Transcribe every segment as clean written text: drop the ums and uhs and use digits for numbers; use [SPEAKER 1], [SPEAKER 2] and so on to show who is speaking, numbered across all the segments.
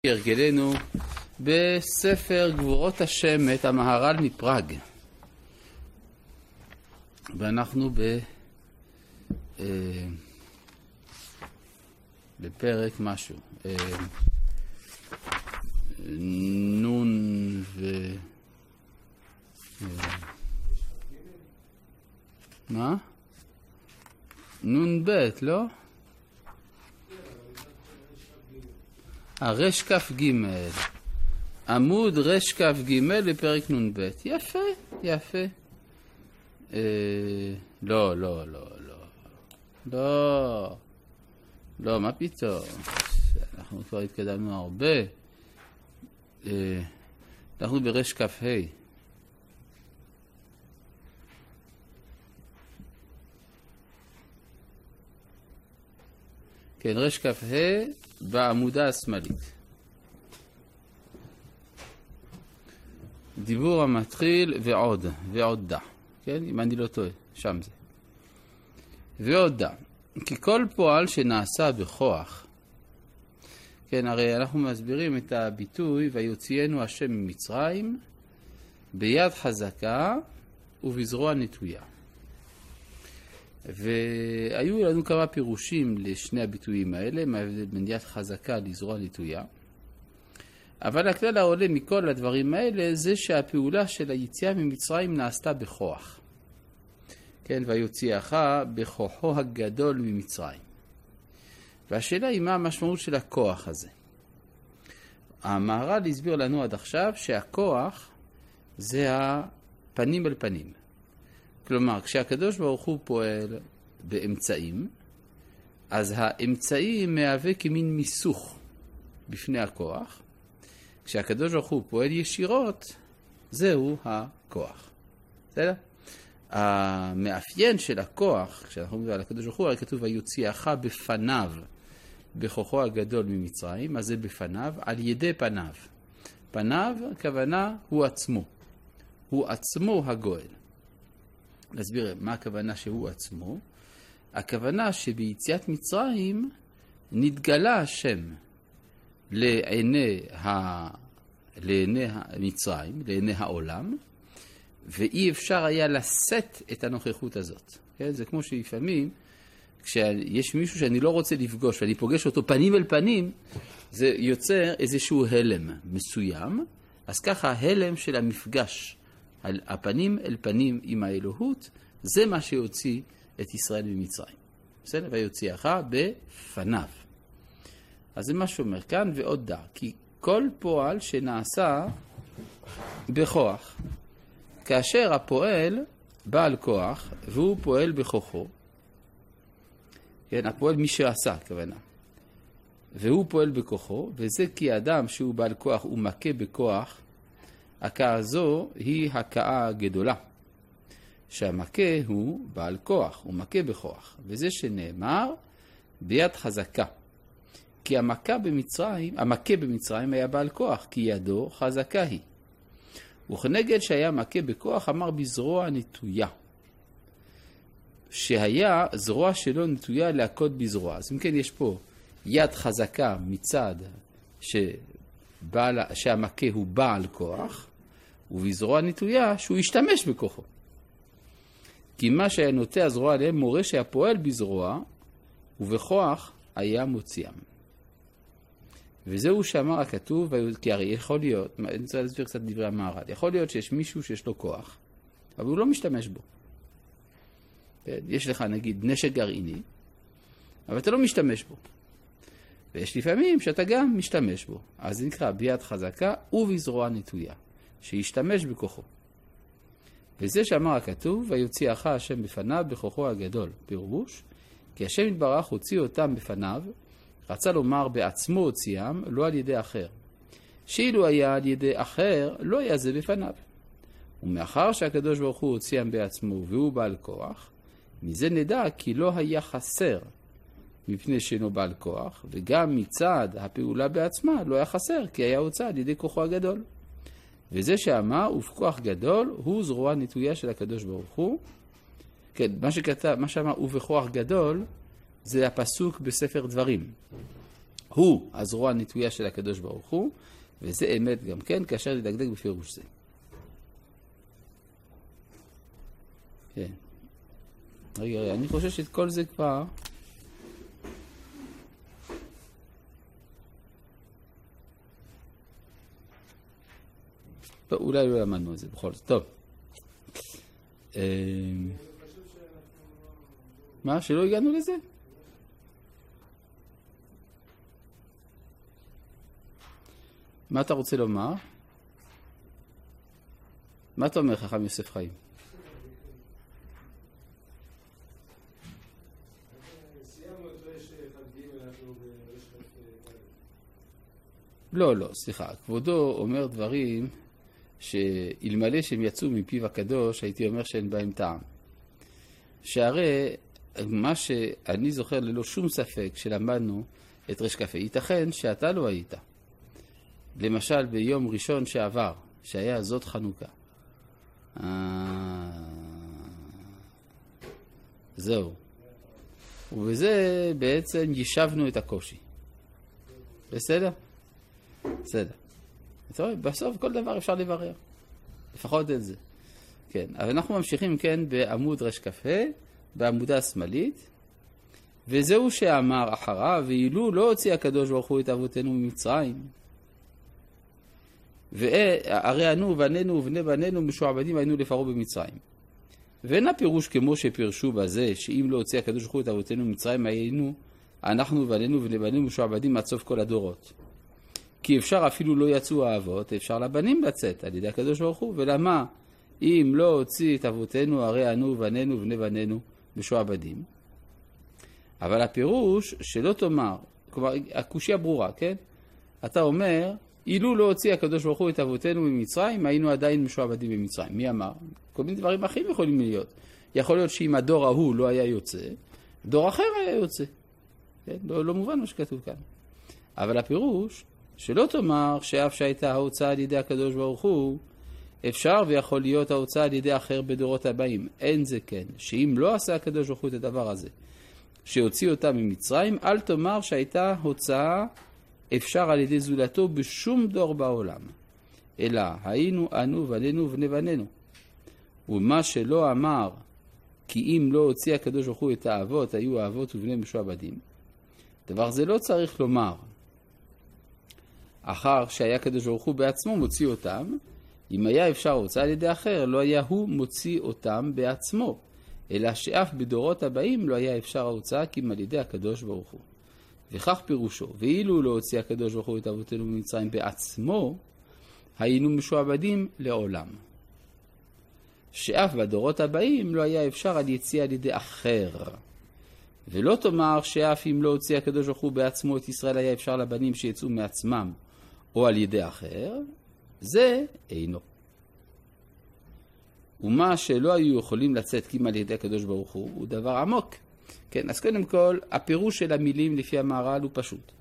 [SPEAKER 1] הרגלנו בספר גבורות השם, המהר"ל מפראג, ואנחנו בפרק משהו נון מה? נון ב', לא? הרש כף ג' עמוד רש כף ג' בפרק נון ב'. יפה, יפה. לא, לא, לא, לא. לא. לא, מה פתאום? אנחנו כבר התקדמנו הרבה. אנחנו ברש כף ה'. כן, רש כף ה' בעמודה השמאלית. דיבור המתחיל ועוד דה. כן, אם אני לא טועה, שם זה. ועוד דה. כי כל פועל שנעשה בכוח, כן, הרי אנחנו מסבירים את הביטוי, ויוציאנו השם ממצרים, ביד חזקה ובזרוע נטויה. והיו לנו כמה פירושים לשני הביטויים האלה, מההבדל בין יד חזקה לזרוע נטויה. אבל הכלל העולה מכל הדברים האלה זה שהפעולה של היציאה ממצרים נעשתה בכוח. כן, ויוציאך בכוחו הגדול ממצרים. והשאלה היא מה המשמעות של הכוח הזה. המהר"ל הסביר לנו עד עכשיו שהכוח זה הפנים אל פנים. כלומר, כשהקדוש ברוך הוא פועל באמצעים, אז האמצעי מהווה כמין מיסוך בפני הכוח. כשהקדוש ברוך הוא פועל ישירות, זהו הכוח. בסדר? המאפיין של הכוח, כשאנחנו אומרים על הקדוש ברוך הוא, הרי כתוב ויוציאך בפניו, בכוחו הגדול ממצרים, אז זה בפניו, על ידי פניו. פניו, הכוונה, הוא עצמו. הוא עצמו הגואל. נסביר מה הכוונה שהוא עצמו. הכוונה שביציאת מצרים נתגלה השם לעיני מצרים, לעיני העולם, ואי אפשר היה לשאת את הנוכחות הזאת. כן? זה כמו שלפעמים, כשיש מישהו שאני לא רוצה לפגוש, ואני פוגש אותו פנים אל פנים, זה יוצר איזשהו הלם מסוים, אז ככה ההלם של המפגש, על הפנים אל פנים עם האלוהות, זה מה שיוציא את ישראל ממצרים. בסדר? ויוציאך בפניו. אז זה מה שאומר כאן ועוד דה. כי כל פועל שנעשה בכוח, כאשר הפועל בעל כוח, והוא פועל בכוחו, כן, הפועל מי שעשה, כוונה. והוא פועל בכוחו, וזה כי האדם שהוא בעל כוח ומכה בכוח, הכאה הזו היא הכאה גדולה. שהמכה הוא בעל כוח, הוא מכה בכוח. וזה שנאמר ביד חזקה. כי המכה במצרים היה בעל כוח, כי ידו חזקה היא. וכנגד שהיה מכה בכוח אמר בזרוע נטויה. שהיה זרוע שלו נטויה להכות בזרוע. אז אם כן יש פה יד חזקה מצד שהמכה הוא בעל כוח, ובזרוע נטויה שהוא ישתמש בכוחו. כי מה שהיה נוטה הזרוע עליהם מורה שהפועל בזרוע ובכוח היה מוציאם. וזהו שאמר הכתוב, כי הרי יכול להיות, אני רוצה להסביר קצת דברי המהר"ל, יכול להיות שיש מישהו שיש לו כוח, אבל הוא לא משתמש בו. יש לך נגיד נשק גרעיני, אבל אתה לא משתמש בו. ויש לפעמים שאתה גם משתמש בו. אז זה נקרא ביד חזקה ובזרוע נטויה, שישתמש בכוחו. וזה שאמר הכתוב, ויוציאך השם בפניו בכוחו הגדול. פירוש, כי השם יתברך הוציא אותם בפניו, רצה לומר בעצמו הוציאם, לא על ידי אחר. שאילו היה על ידי אחר, לא היה זה בפניו. ומאחר שהקדוש ברוך הוא הוציאם בעצמו והוא בעל כוח, מזה נדע כי לא היה חסר מפני שאינו בעל כוח, וגם מצד הפעולה בעצמה לא היה חסר, כי היה הוצא על ידי כוחו הגדול. וזה שאמר, ובכוח גדול, הוא זרוע נטויה של הקדוש ברוך הוא. כן, מה שאמר, ובכוח גדול, זה הפסוק בספר דברים. הוא הזרוע הנטויה של הקדוש ברוך הוא, וזה אמת גם כן, כאשר לדקדק בפירוש זה. כן. רגע, אני חושב שאת כל זה כבר... טוב, אולי לא למדנו את זה בכל זאת. טוב. מה? שלא הגענו לזה? מה אתה רוצה לומר? מה אתה אומר, חכם יוסף חיים? לא, סליחה. כבודו אומר דברים שאלמלא שהם יצאו מפיו הקדוש, הייתי אומר שאין בהם טעם. שהרי מה שאני זוכר ללא שום ספק שלמדנו את רש כ"ה, ייתכן שאתה לא היית. למשל ביום ראשון שעבר, שהיה זאת חנוכה. זהו. ובזה בעצם יישבנו את הקושי. בסדר? בסדר. בסוף כל דבר אפשר לברר. לפחות את זה. כן. אבל אנחנו ממשיכים כן בעמוד רש כ"ה, בעמודה השמאלית, וזהו שאמר אחריו, ואילו לא הוציא הקדוש ברוך הוא את אבותינו ממצרים. והרי אנו בנינו ובני בנינו משועבדים היינו לפרעה במצרים. ואין הפירוש כמו שפרשו בזה, שאם לא הוציא הקדוש ברוך הוא את אבותינו ממצרים, היינו אנחנו בנינו ובני בנינו משועבדים עד סוף כל הדורות. כי אפשר אפילו לא יצאו האבות, אפשר לבנים לצאת על ידי הקדוש ברוך הוא. ולמה? אם לא הוציא את אבותינו, הרי אנו בנינו ובני בנינו משועבדים. אבל הפירוש שלא תאמר, כלומר, הקושיה ברורה, כן? אתה אומר, אילו לא הוציא הקדוש ברוך הוא את אבותינו ממצרים, היינו עדיין משועבדים במצרים. מי אמר? כל מיני דברים אחרים יכולים להיות. יכול להיות שאם הדור ההוא לא היה יוצא, דור אחר היה יוצא. כן? לא מובן מה שכתוב כאן. אבל הפירוש שלא תאמר שאף שהייתה ההוצאה על ידי הקדוש ברוך הוא, אפשר ויכול להיות ההוצאה על ידי אחר בדורות הבאים. אין זה כן. שאם לא עשה הקדוש ברוך הוא את הדבר הזה, שהוציא אותה ממצרים, אל תאמר שהייתה הוצאה אפשר על ידי זולתו בשום דור בעולם. אלא היינו אנו בנינו ובני בנינו. ומה שלא אמר, כי אם לא הוציא הקדוש ברוך הוא את האבות, היו האבות ובני משועבדים. דבר זה לא צריך לומר. אחר שהיה הקדוש ברוך הוא בעצמו מוציא אותם, אם היה אפשר הוצאה על ידי אחר, לא היה הוא מוציא אותם בעצמו. אלא שאף בדורות הבאים לא היה אפשר ההוצאה כי על ידי הקדוש ברוך הוא. וכך פירושו, ואילו לא הוציא הקדוש ברוך הוא את אבותינו ממצרים בעצמו, היינו משועבדים לעולם. שאף בדורות הבאים לא היה אפשר על יציאה על ידי אחר. ולא תאמר שאף אם לא הוציא הקדוש ברוך הוא בעצמו את ישראל היה אפשר לבנים שיצאו מעצמם או על ידי אחר, זה אינו. ומה שלא היו יכולים לצאת כי על ידי הקדוש ברוך הוא דבר עמוק. כן, אז קודם כל, הפירוש של המילים לפי המהר"ל הוא פשוט.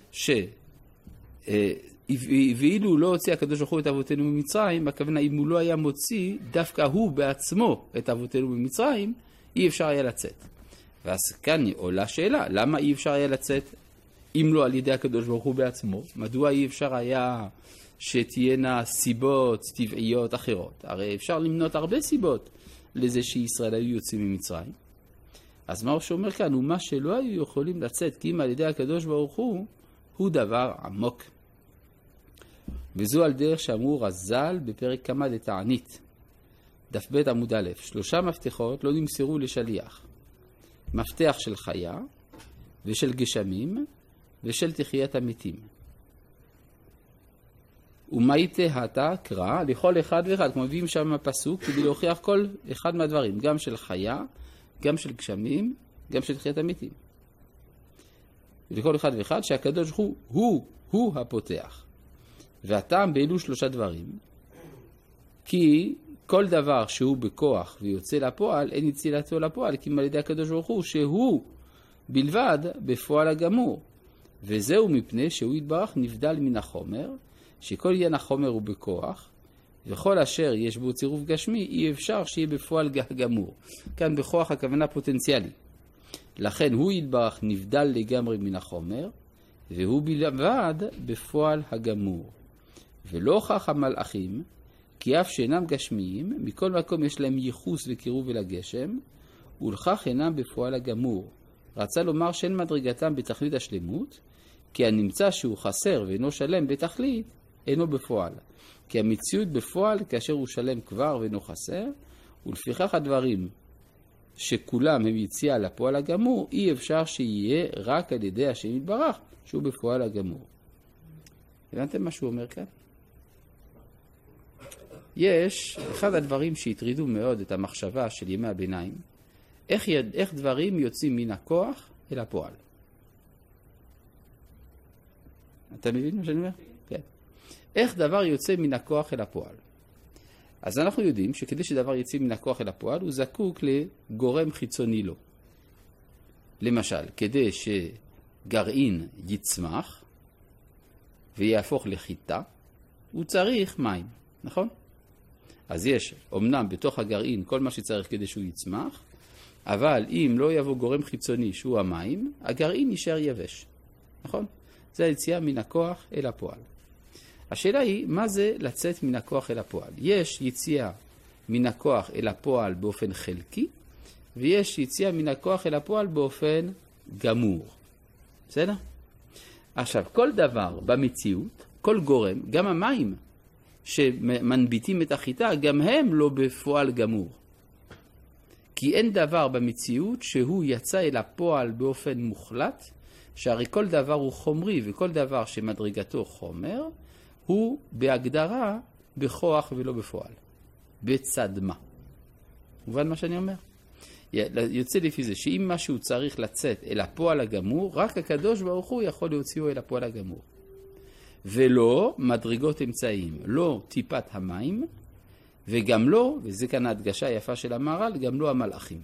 [SPEAKER 1] ואילו לא הוציא הקדוש ברוך הוא את אבותינו ממצרים, הכוונה אם הוא לא היה מוציא דווקא הוא בעצמו את אבותינו ממצרים, אי אפשר היה לצאת. ואז כאן עולה שאלה, למה אי אפשר היה לצאת אם לא על ידי הקדוש ברוך הוא בעצמו? מדוע אי אפשר היה שתהיינה סיבות טבעיות אחרות? הרי אפשר למנות הרבה סיבות לזה שישראל היו יוצאים ממצרים. אז מה שאומר כאן הוא מה שלא היו יכולים לצאת כי אם על ידי הקדוש ברוך הוא דבר עמוק. וזו על דרך שאמרו רז"ל בפרק כמה דתענית, דף ב' עמוד א', 3 מפתחות לא נמסרו לשליח. מפתח של חיה ושל גשמים ושל תחיית המתים. ומאי תהתה קרא לכל אחד ואחד, כמו מביאים שם הפסוק כדי להוכיח כל אחד מהדברים, גם של חיה, גם של גשמים, גם של תחיית המתים. ולכל אחד ואחד שהקדוש הוא הפותח. והטעם באלו 3 דברים, כי כל דבר שהוא בכוח ויוצא לפועל, אין יצילתו לפועל, כי על ידי הקדוש ברוך הוא, שהוא בלבד בפועל הגמור. וזהו מפני שהוא יתברך נבדל מן החומר, שכל עניין החומר הוא בכוח, וכל אשר יש בו צירוף גשמי, אי אפשר שיהיה בפועל גמור. כאן בכוח הכוונה פוטנציאלי. לכן הוא יתברך נבדל לגמרי מן החומר, והוא בלבד בפועל הגמור. ולא כך המלאכים, כי אף שאינם גשמיים, מכל מקום יש להם ייחוס וקירוב אל הגשם, ולכך אינם בפועל הגמור. רצה לומר שאין מדרגתם בתכלית השלמות, כי הנמצא שהוא חסר ואינו שלם בתכלית, אינו בפועל. כי המציאות בפועל כאשר הוא שלם כבר ואינו חסר, ולפיכך הדברים שכולם הם יציאה לפועל הגמור, אי אפשר שיהיה רק על ידי השם יתברך, שהוא בפועל הגמור. הבנתם מה שהוא אומר כאן? יש אחד הדברים שהטרידו מאוד את המחשבה של ימי הביניים, איך דברים יוצאים מן הכוח אל הפועל. אתה מבין מה שאני אומר? כן. איך דבר יוצא מן הכוח אל הפועל. אז אנחנו יודעים שכדי שדבר יצא מן הכוח אל הפועל, הוא זקוק לגורם חיצוני לו. למשל, כדי שגרעין יצמח ויהפוך לחיטה, הוא צריך מים, נכון? אז יש, אמנם בתוך הגרעין, כל מה שצריך כדי שהוא יצמח, אבל אם לא יבוא גורם חיצוני שהוא המים, הגרעין יישאר יבש, נכון? זה היציאה מן הכוח אל הפועל. השאלה היא, מה זה לצאת מן הכוח אל הפועל? יש יציאה מן הכוח אל הפועל באופן חלקי, ויש יציאה מן הכוח אל הפועל באופן גמור. בסדר? עכשיו, כל דבר במציאות, כל גורם, גם המים שמנביטים את החיטה, גם הם לא בפועל גמור. כי אין דבר במציאות שהוא יצא אל הפועל באופן מוחלט, שהרי כל דבר הוא חומרי, וכל דבר שמדרגתו חומר, הוא בהגדרה בכוח ולא בפועל. בצד מה. מובן מה שאני אומר? יוצא לפי זה שאם משהו צריך לצאת אל הפועל הגמור, רק הקדוש ברוך הוא יכול להוציאו אל הפועל הגמור. ולא מדרגות אמצעים, לא טיפת המים, וגם לא, וזה כאן ההדגשה היפה של המהר"ל, גם לא המלאכים.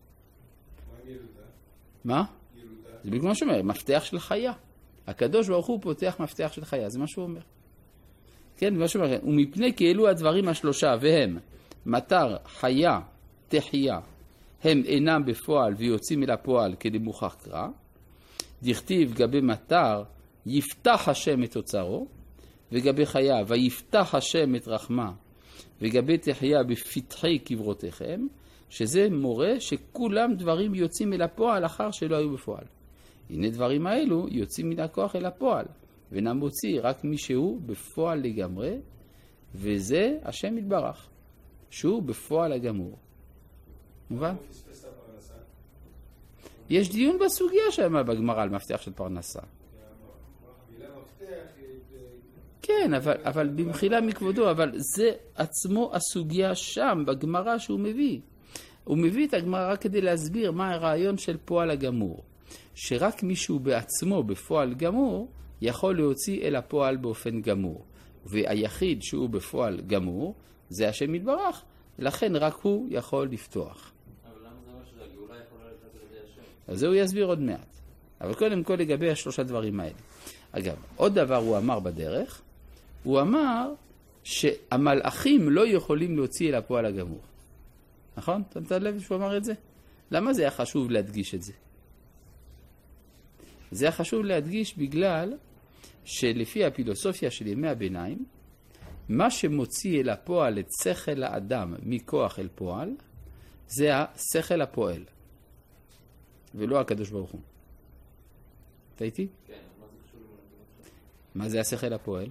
[SPEAKER 1] מה? זה בגלל מה שאומר, מפתח של חיה. הקדוש ברוך הוא פותח מפתח של חיה, זה מה שהוא אומר. כן, מה שהוא אומר, ומפני כאלו הדברים השלושה, והם מטר, חיה, תחייה, הם אינם בפועל ויוצאים אל הפועל כדמוכח קרא, דכתיב גבי מטר, יפתח השם את אוצרו, וגבי חיה, ויפתח השם את רחמה, וגבי תחייה בפתחי קברותיכם, שזה מורה שכולם דברים יוצאים אל הפועל אחר שלא היו בפועל. הנה דברים האלו יוצאים מן הכוח אל הפועל, ונמוציא רק מי שהוא בפועל לגמרי, וזה השם יתברך, שהוא בפועל הגמור. מובן? יש דיון בסוגיה שם בגמרא על מפתח של פרנסה. כן, אבל במחילה מכבודו, אבל זה עצמו הסוגיה שם בגמרא שהוא מביא. הוא מביא את הגמרא רק כדי להסביר מה הרעיון של פועל הגמור. שרק מישהו בעצמו בפועל גמור יכול להוציא אל הפועל באופן גמור. והיחיד שהוא בפועל גמור זה השם יתברך, לכן רק הוא יכול לפתוח.
[SPEAKER 2] אבל למה זה אומר שהגאולה יכולה לתת על ידי השם?
[SPEAKER 1] אז זה הוא יסביר עוד מעט. אבל קודם כל לגבי השלושה דברים האלה. אגב, עוד דבר הוא אמר בדרך, הוא אמר שהמלאכים לא יכולים להוציא אל הפועל הגמור. נכון? שמת לב שהוא אמר את זה? למה זה היה חשוב להדגיש את זה? זה היה חשוב להדגיש בגלל שלפי הפילוסופיה של ימי הביניים, מה שמוציא אל הפועל את שכל האדם מכוח אל פועל, זה השכל הפועל, ולא הקדוש ברוך הוא. אתה איתי?
[SPEAKER 2] כן, מה זה קשור למדרגות?
[SPEAKER 1] מה זה השכל הפועל?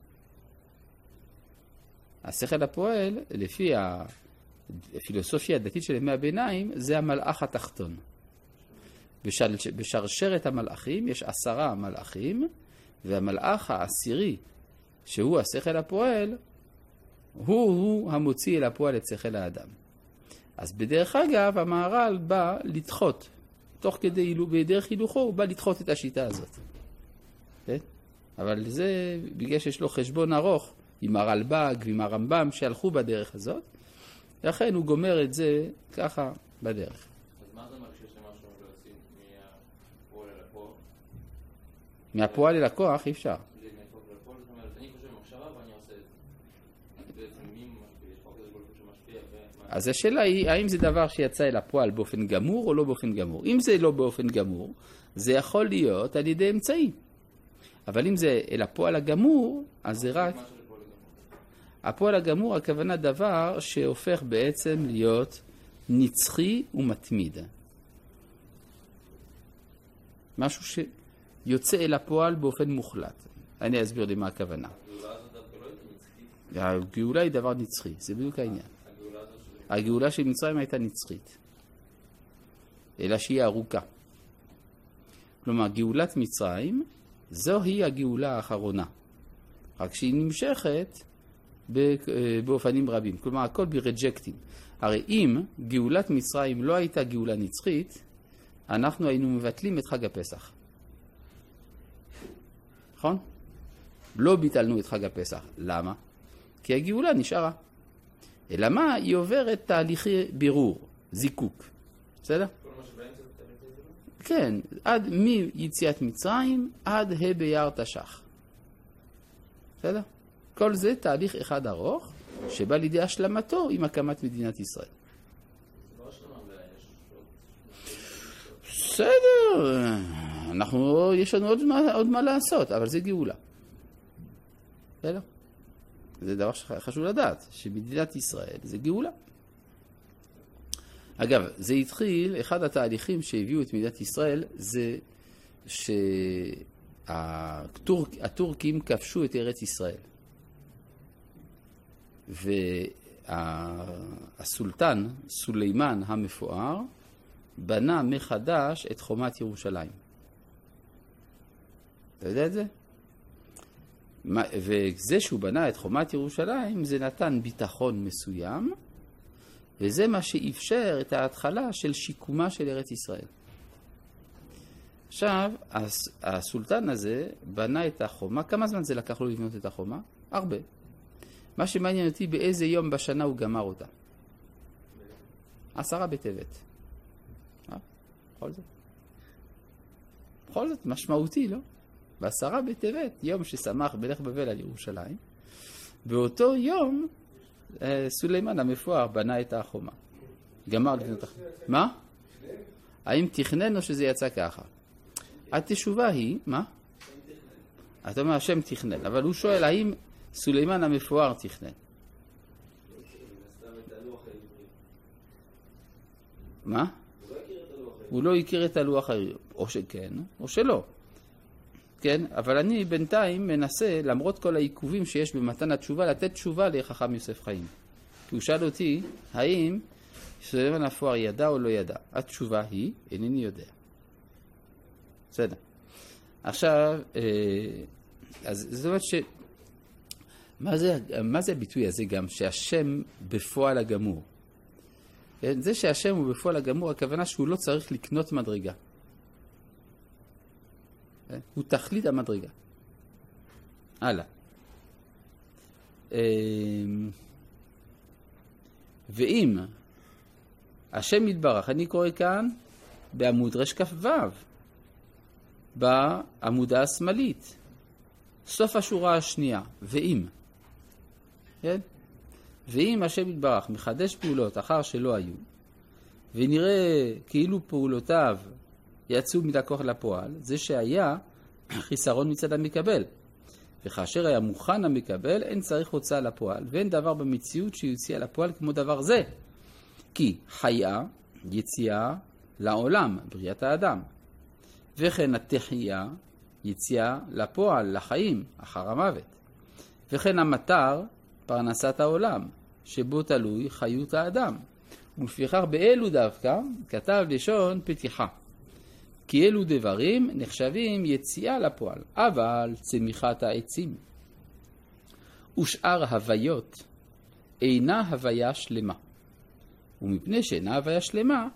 [SPEAKER 1] השכל הפועל, לפי הפילוסופיה הדתית של ימי הביניים, זה המלאך התחתון. בשרשרת המלאכים יש 10 מלאכים, והמלאך העשירי, שהוא השכל הפועל, הוא המוציא אל הפועל את שכל האדם. אז בדרך אגב, המהר"ל בא לדחות, תוך כדי בדרך הילוכו, הוא בא לדחות את השיטה הזאת. אבל זה בגלל שיש לו חשבון ארוך עם הרלב"ג ועם הרמב"ם שהלכו בדרך הזאת, לכן הוא גומר את זה ככה בדרך.
[SPEAKER 2] אז מה זה מרגיש שמשהו להוציא מהפועל אל הכוח?
[SPEAKER 1] מהפועל אל הכוח אי אפשר.
[SPEAKER 2] מהפועל אל הכוח, זאת אומרת, אני חושב במחשבה ואני עושה את זה. בעצם מי משפיע? יש פה כזה גולפות שמשפיע
[SPEAKER 1] אז השאלה היא, האם זה דבר שיצא אל הפועל באופן גמור או לא באופן גמור? אם זה לא באופן גמור, זה יכול להיות על ידי אמצעים. אבל אם זה אל הפועל הגמור, אז זה רק... הפועל הגמור, הכוונה דבר שהופך בעצם להיות נצחי ומתמיד. משהו שיוצא אל הפועל באופן מוחלט. אני אסביר לי מה הכוונה.
[SPEAKER 2] הגאולה הזאת דווקא לא הייתה נצחית.
[SPEAKER 1] הגאולה היא דבר נצחי, זה בדיוק העניין. הגאולה של מצרים הייתה נצחית, אלא שהיא ארוכה. כלומר, גאולת מצרים, זוהי הגאולה האחרונה. רק שהיא נמשכת באופנים רבים. כלומר, הכל ברג'קטים. הרי אם גאולת מצרים לא הייתה גאולה נצחית, אנחנו היינו מבטלים את חג הפסח. נכון? לא ביטלנו את חג הפסח. למה? כי הגאולה נשארה. אלא מה? היא עוברת תהליכי בירור, זיקוק. בסדר?
[SPEAKER 2] כל מה שבאמצע זה תהליכי בירור?
[SPEAKER 1] כן, עד מיציאת מצרים עד ה' באייר תש"ח. בסדר? כל זה תהליך אחד ארוך שבא לידי השלמתו עם הקמת מדינת ישראל.
[SPEAKER 2] זה לא השלמה,
[SPEAKER 1] בסדר, יש לנו עוד מה לעשות, אבל זה גאולה. בסדר? זה דבר שחשוב לדעת, שמדינת ישראל זה גאולה. אגב, זה התחיל, אחד התהליכים שהביאו את מדינת ישראל זה שהטורקים כבשו את ארץ ישראל. והסולטן, סולימן המפואר, בנה מחדש את חומת ירושלים. אתה יודע את זה? וזה שהוא בנה את חומת ירושלים, זה נתן ביטחון מסוים, וזה מה שאפשר את ההתחלה של שיקומה של ארץ ישראל. עכשיו, הסולטן הזה בנה את החומה. כמה זמן זה לקח לו לבנות את החומה? הרבה. מה שמעניין אותי, באיזה יום בשנה הוא גמר אותה? 10 בטבת. בכל זאת משמעותי, לא? ב10 בטבת, יום ששמח מלך בבל על ירושלים, באותו יום סולימן המפואר בנה את החומה. גמר לבנות החומה. מה? האם תכנן או שזה יצא ככה? התשובה היא, מה? אתה אומר, השם תכנן, אבל הוא שואל, האם סולימן המפואר תכנן? מה? הוא לא הכיר את הלוח העברי, או שכן, או שלא. כן, אבל אני בינתיים מנסה, למרות כל העיכובים שיש במתן התשובה, לתת תשובה לחכם יוסף חיים. כי הוא שאל אותי, האם סולימן המפואר ידע או לא ידע? התשובה היא, אינני יודע. בסדר. עכשיו, אז זאת אומרת מה זה הביטוי הזה גם? שהשם בפועל הגמור. זה שהשם הוא בפועל הגמור, הכוונה שהוא לא צריך לקנות מדרגה. הוא תכלית המדרגה. הלאה. ואם השם יתברך, אני קורא כאן בעמוד רשכ"ו, בעמודה השמאלית, סוף השורה השנייה, ואם. כן? ואם השם יתברך מחדש פעולות אחר שלא היו, ונראה כאילו פעולותיו יצאו מן הכוח לפועל, זה שהיה חיסרון מצד המקבל. וכאשר היה מוכן המקבל, אין צריך הוצאה לפועל, ואין דבר במציאות שיוציא לפועל כמו דבר זה. כי חיה, יציאה לעולם, בריאת האדם. וכן התחייה, יציאה לפועל, לחיים, אחר המוות. וכן המטר, פרנסת העולם, שבו תלוי חיות האדם. ולפיכך באלו דווקא כתב לשון פתיחה. כי אלו דברים נחשבים יציאה לפועל, אבל צמיחת העצים ושאר הוויות אינה הוויה שלמה. ומפני שאינה הוויה שלמה,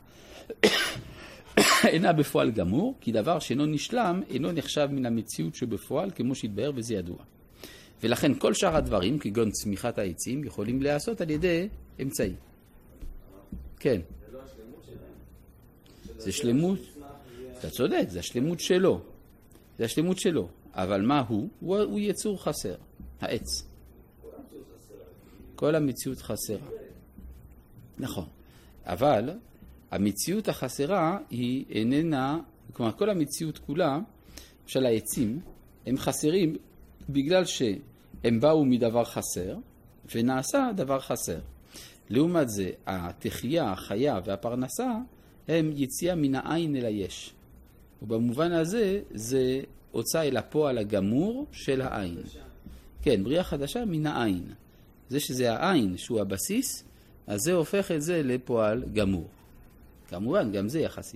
[SPEAKER 1] אינה בפועל גמור, כי דבר שאינו נשלם אינו נחשב מן המציאות שבפועל, כמו שהתבהר וזה ידוע. ולכן כל שאר הדברים, כגון צמיחת העצים, יכולים להיעשות על ידי אמצעי. כן.
[SPEAKER 2] זה לא השלמות שלהם.
[SPEAKER 1] זה שלמות, אתה צודק, זה השלמות שלו. זה השלמות שלו. אבל מה הוא? הוא יצור חסר, העץ. כל המציאות חסרה. נכון. אבל המציאות החסרה היא איננה, כלומר כל המציאות כולה, של העצים, הם חסרים בגלל שהם באו מדבר חסר, ונעשה דבר חסר. לעומת זה, התחייה, החיה והפרנסה הם יציאה מן העין אל היש. ובמובן הזה, זה הוצאה אל הפועל הגמור של העין. כן, בריאה חדשה מן העין. זה שזה העין שהוא הבסיס, אז זה הופך את זה לפועל גמור. כמובן, גם זה יחסית.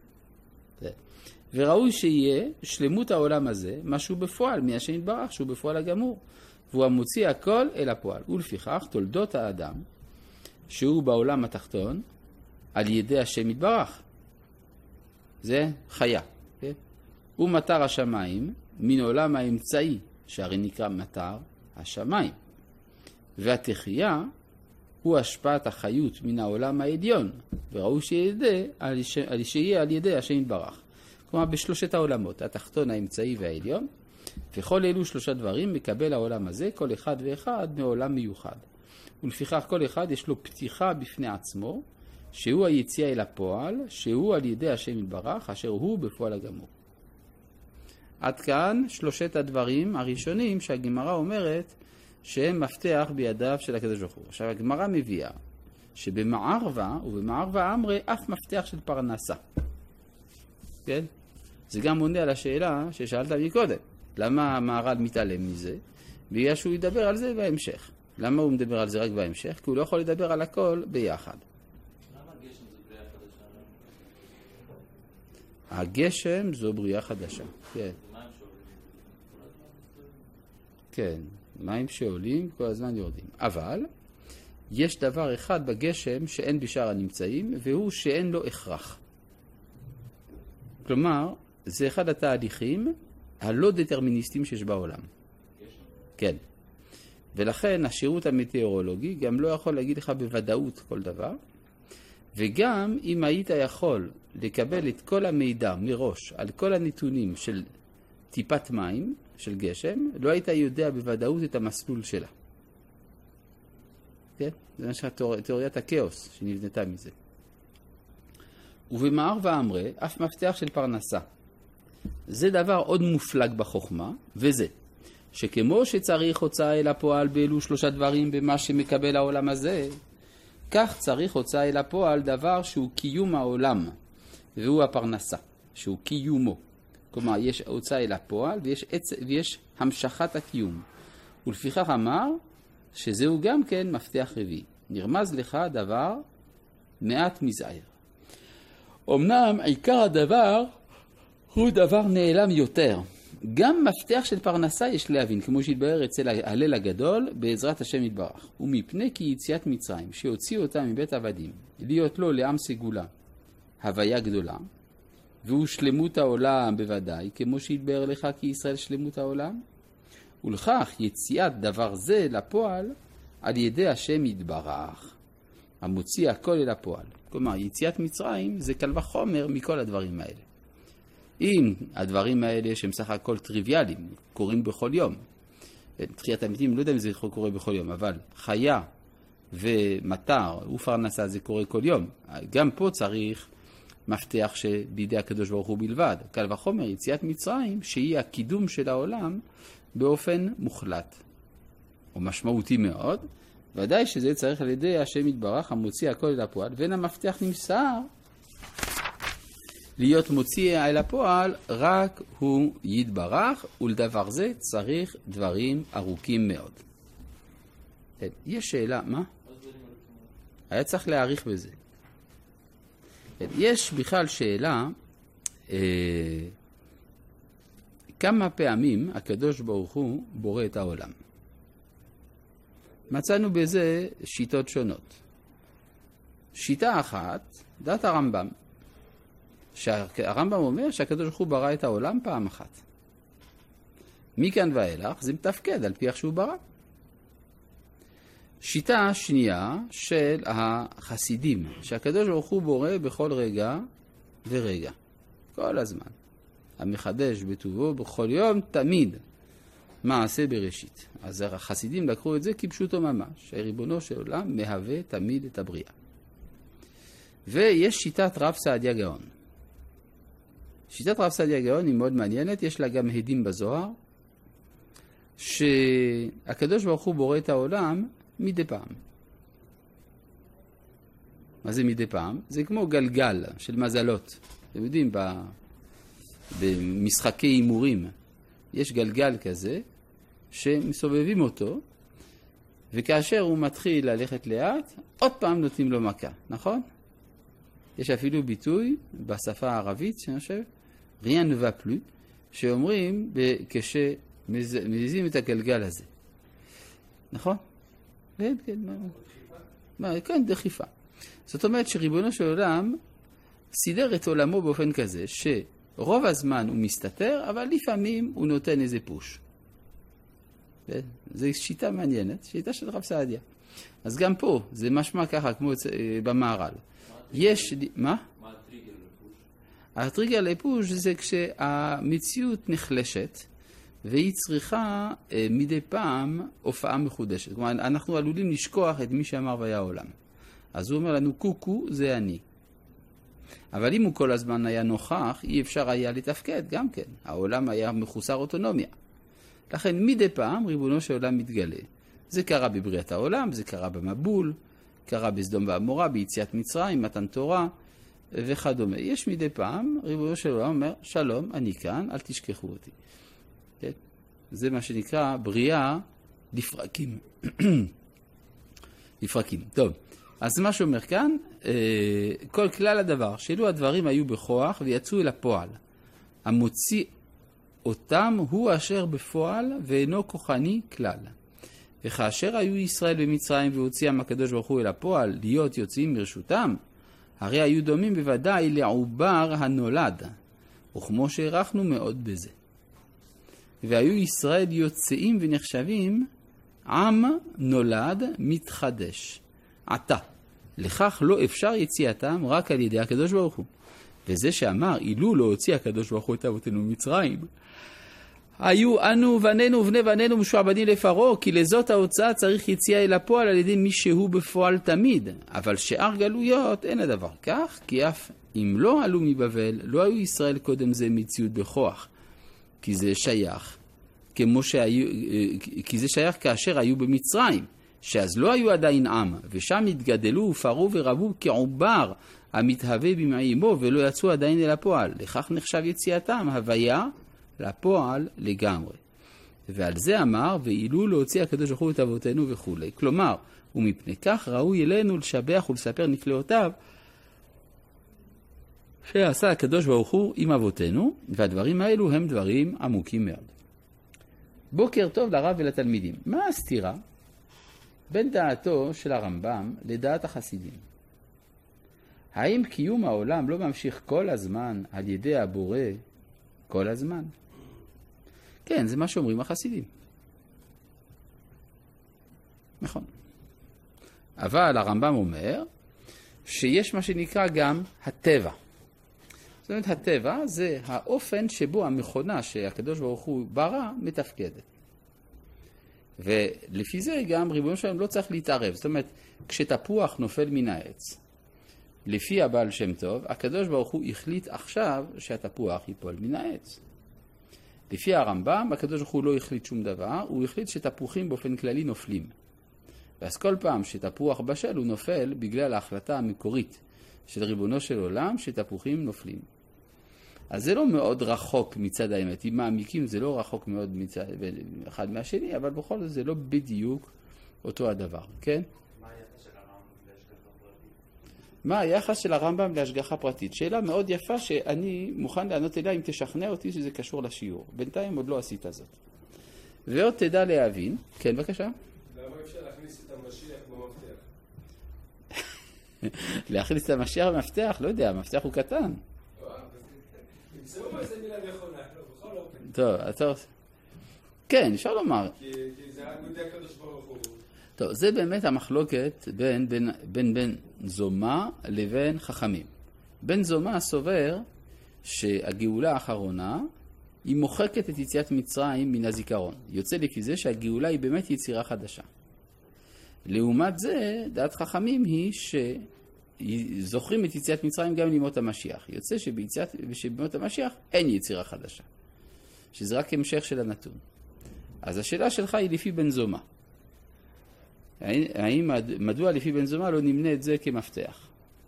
[SPEAKER 1] וראוי שיהיה שלמות העולם הזה, משהו בפועל, מהשם יתברך, שהוא בפועל הגמור. והוא המוציא הכל אל הפועל. ולפיכך, תולדות האדם, שהוא בעולם התחתון, על ידי השם יתברך. זה חיה. כן? הוא מטר השמיים, מן עולם האמצעי, שהרי נקרא מטר השמיים. והתחייה, הוא השפעת החיות מן העולם העליון, וראוי שיהיה על ידי השם יתברך. כלומר, בשלושת העולמות, התחתון, האמצעי והעליון, וכל אלו שלושה דברים מקבל העולם הזה, כל אחד ואחד מעולם מיוחד. ולפיכך כל אחד יש לו פתיחה בפני עצמו, שהוא היציאה אל הפועל, שהוא על ידי השם יתברך, אשר הוא בפועל הגמור. עד כאן שלושת הדברים הראשונים שהגמרא אומרת, שהם מפתח בידיו של הקדוש ברוך הוא. עכשיו הגמרא מביאה שבמערבה ובמערבה אמרי אף מפתח של פרנסה. כן? זה גם עונה על השאלה ששאלת מקודם. למה המהר"ל מתעלם מזה? בגלל שהוא ידבר על זה בהמשך. למה הוא מדבר על זה רק בהמשך? כי הוא לא יכול לדבר על הכל ביחד.
[SPEAKER 2] למה הגשם זה בריאה חדשה?
[SPEAKER 1] הגשם זו בריאה חדשה. כן. כן. מים שעולים כל הזמן יורדים. אבל יש דבר אחד בגשם שאין בשאר הנמצאים, והוא שאין לו הכרח. כלומר, זה אחד התהליכים הלא דטרמיניסטיים שיש בעולם. כן. ולכן השירות המטאורולוגי גם לא יכול להגיד לך בוודאות כל דבר, וגם אם היית יכול לקבל את כל המידע מראש על כל הנתונים של טיפת מים, של גשם, לא היית יודע בוודאות את המסלול שלה. כן? זה מה תיאוריית הכאוס שנבנתה מזה. ובמערבה אמרי, אף מפתח של פרנסה. זה דבר עוד מופלג בחוכמה, וזה, שכמו שצריך הוצאה אל הפועל באלו שלושה דברים במה שמקבל העולם הזה, כך צריך הוצאה אל הפועל דבר שהוא קיום העולם, והוא הפרנסה, שהוא קיומו. כלומר, יש הוצאה אל הפועל ויש המשכת הקיום. ולפיכך אמר שזהו גם כן מפתח רביעי. נרמז לך דבר מעט מזעיר. אמנם עיקר הדבר הוא דבר נעלם יותר. גם מפתח של פרנסה יש להבין, כמו שהתבהר אצל ההלל הגדול, בעזרת השם יתברך. ומפני כי יציאת מצרים, שהוציא אותה מבית עבדים, להיות לו לעם סגולה, הוויה גדולה, והוא שלמות העולם בוודאי, כמו שהתבהר לך כי ישראל שלמות העולם, ולכך יציאת דבר זה לפועל על ידי השם יתברך, המוציא הכל אל הפועל. כלומר, יציאת מצרים זה קל וחומר מכל הדברים האלה. אם הדברים האלה שהם סך הכל טריוויאליים, קורים בכל יום, תחיית המתים, לא יודע אם זה קורה בכל יום, אבל חיה ומטר ופרנסה זה קורה כל יום. גם פה צריך מפתח שבידי הקדוש ברוך הוא בלבד. קל וחומר, יציאת מצרים, שהיא הקידום של העולם באופן מוחלט, או משמעותי מאוד. ודאי שזה צריך על ידי השם יתברך, המוציא הכל אל הפועל, ואין המפתח נמסר להיות מוציא אל הפועל, רק הוא יתברך, ולדבר זה צריך דברים ארוכים מאוד. יש שאלה, מה? היה צריך להעריך בזה. יש בכלל שאלה, כמה פעמים הקדוש ברוך הוא בורא את העולם. מצאנו בזה שיטות שונות. שיטה אחת, דת הרמב"ם. שהרמב"ם אומר שהקדוש ברוך הוא ברא את העולם פעם אחת. מכאן ואילך זה מתפקד על פי איך שהוא ברא. שיטה שנייה של החסידים, שהקדוש ברוך הוא בורא בכל רגע ורגע. כל הזמן. המחדש בטובו בכל יום תמיד. מעשה בראשית. אז החסידים לקחו את זה כפשוטו ממש, שהריבונו של עולם מהווה תמיד את הבריאה. ויש שיטת רב סעדיה גאון. שיטת רב סעדיה גאון היא מאוד מעניינת, יש לה גם הדים בזוהר, שהקדוש ברוך הוא בורא את העולם מדי פעם. מה זה מדי פעם? זה כמו גלגל של מזלות. אתם יודעים, במשחקי הימורים יש גלגל כזה שמסובבים אותו, וכאשר הוא מתחיל ללכת לאט, עוד פעם נותנים לו מכה, נכון? יש אפילו ביטוי בשפה הערבית, שאני חושב, rien ne va plus, שאומרים כשמזיזים את הגלגל הזה. נכון? כן, כן. כן, דחיפה. זאת אומרת שריבונו של עולם סידר את עולמו באופן כזה, שרוב הזמן הוא מסתתר, אבל לפעמים הוא נותן איזה פוש. זו שיטה מעניינת, שיטה של רב סעדיה. אז גם פה, זה משמע ככה, כמו במערל. יש... מה?
[SPEAKER 2] מה הטריגר לפוש?
[SPEAKER 1] הטריגר לפוש זה כשהמציאות נחלשת, והיא צריכה מדי פעם הופעה מחודשת. כלומר, אנחנו עלולים לשכוח את מי שאמר והיה העולם. אז הוא אומר לנו, קוקו זה אני. אבל אם הוא כל הזמן היה נוכח, אי אפשר היה לתפקד גם כן. העולם היה מחוסר אוטונומיה. לכן מדי פעם ריבונו של עולם מתגלה. זה קרה בבריאת העולם, זה קרה במבול, קרה בסדום ועמורה, ביציאת מצרים, מתן תורה וכדומה. יש מדי פעם, ריבונו של עולם אומר, שלום, אני כאן, אל תשכחו אותי. כן? זה מה שנקרא בריאה לפרקים. לפרקים. טוב, אז מה שאומר כאן, כל כלל הדבר, שאלו הדברים היו בכוח ויצאו אל הפועל. המוציא אותם הוא אשר בפועל ואינו כוחני כלל. וכאשר היו ישראל במצרים והוציאם הקדוש ברוך הוא אל הפועל להיות יוצאים מרשותם, הרי היו דומים בוודאי לעובר הנולד, וכמו שהערכנו מאוד בזה. והיו ישראל יוצאים ונחשבים עם נולד מתחדש. עתה, לכך לא אפשר יציאתם רק על ידי הקדוש ברוך הוא. וזה שאמר, אילו לא הוציא הקדוש ברוך הוא את אבותינו ממצרים, היו אנו בנינו ובני בנינו משועבדים לפרעה, כי לזאת ההוצאה צריך יציאה אל הפועל על ידי מי שהוא בפועל תמיד. אבל שאר גלויות אין הדבר כך, כי אף אם לא עלו מבבל, לא היו ישראל קודם זה מציאות בכוח. כי זה שייך, כי זה שייך כאשר היו במצרים, שאז לא היו עדיין עם, ושם התגדלו ופרו ורבו כעובר המתהווה במעימו, ולא יצאו עדיין אל הפועל. לכך נחשב יציאתם, הוויה לפועל לגמרי. ועל זה אמר, ואילו להוציא הקדוש ברוך הוא את אבותינו וכו'. כלומר, ומפני כך ראוי אלינו לשבח ולספר נפלאותיו שעשה הקדוש ברוך הוא עם אבותינו, והדברים האלו הם דברים עמוקים מאוד. בוקר טוב לרב ולתלמידים. מה הסתירה בין דעתו של הרמב"ם לדעת החסידים? האם קיום העולם לא ממשיך כל הזמן על ידי הבורא כל הזמן? כן, זה מה שאומרים החסידים. נכון. אבל הרמב"ם אומר שיש מה שנקרא גם הטבע. זאת אומרת, הטבע זה האופן שבו המכונה שהקדוש ברוך הוא ברא מתפקדת. ולפי זה גם ריבונו שלנו לא צריך להתערב. זאת אומרת, כשתפוח נופל מן העץ, לפי הבעל שם טוב, הקדוש ברוך הוא החליט עכשיו שהתפוח ייפול מן העץ. לפי הרמב"ם, הקדוש ברוך הוא לא החליט שום דבר, הוא החליט שתפוחים באופן כללי נופלים. ואז כל פעם שתפוח בשל הוא נופל בגלל ההחלטה המקורית של ריבונו של עולם שתפוחים נופלים. אז זה לא מאוד רחוק מצד האמת. אם מעמיקים זה לא רחוק מאוד מצד אחד מהשני, אבל בכל זאת זה לא בדיוק אותו הדבר, כן? מה היחס של הרמב"ם להשגחה פרטית? שאלה מאוד יפה שאני מוכן לענות אליה אם תשכנע אותי שזה קשור לשיעור. בינתיים עוד לא עשית זאת. ועוד תדע להבין. כן, בבקשה.
[SPEAKER 3] למה אפשר להכניס את המשיח במפתח?
[SPEAKER 1] להכניס את המשיח במפתח? לא יודע, המפתח הוא קטן.
[SPEAKER 3] תמצאו איזה מילה נכונה, בכל אופן.
[SPEAKER 1] טוב, טוב. כן, אפשר לומר.
[SPEAKER 3] כי זה רק בידי הקדוש ברוך הוא.
[SPEAKER 1] טוב, זה באמת המחלוקת בין זומה לבין חכמים. בן זומה סובר שהגאולה האחרונה היא מוחקת את יציאת מצרים מן הזיכרון. יוצא לפי זה שהגאולה היא באמת יצירה חדשה. לעומת זה, דעת חכמים היא שזוכרים את יציאת מצרים גם לימות המשיח. יוצא שבימות המשיח אין יצירה חדשה. שזה רק המשך של הנתון. אז השאלה שלך היא לפי בן זומא. מדוע לפי בן זומא לא נמנה את זה כמפתח?